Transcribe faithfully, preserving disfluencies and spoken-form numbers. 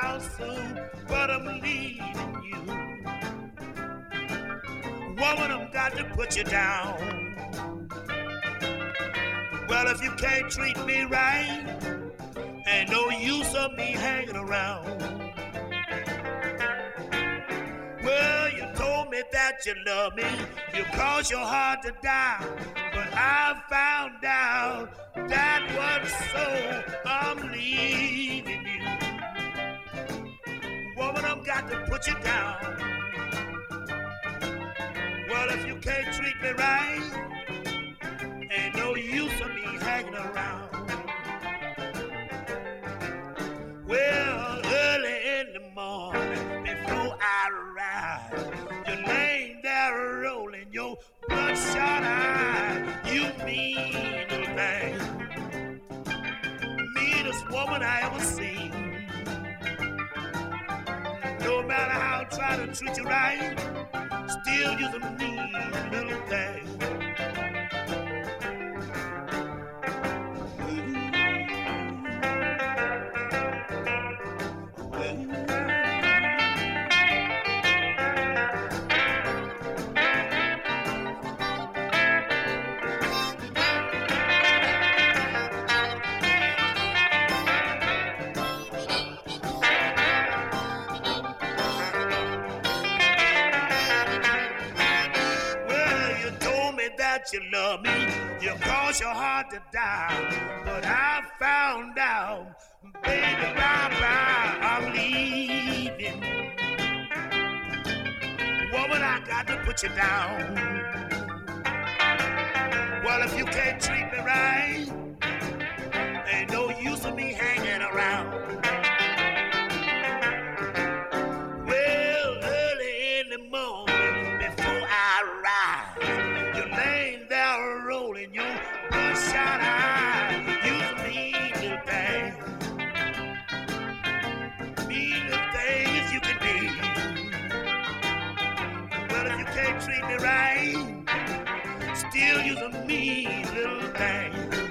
how soon, but I'm leaving you. Woman, I'm got to put you down. Well, if you can't treat me right, ain't no use of me hanging around. Well, you told me that you love me, you caused your heart to die, but I found out that wasn't so. I'm leaving you. Woman, I'm got to put you down. Well, if you can't treat me right, ain't no use of me hanging around. Well, early in the morning, before I rise, you're laying there rolling your bloodshot eyes. You mean little thing, meanest woman I ever seen. No matter how I try to treat you right, still you're a mean little thing. You love me, you cause your heart to die, but I found out, baby, bye-bye, I'm leaving. Woman, I got to put you down. Well, if you can't treat me right, ain't no use of me hanging around. Well, early in the morning, before I rise, laying there rolling your bloodshot eye. You mean little thing, mean little thing as you can be. Well, if you can't treat me right, still you're a mean little thing.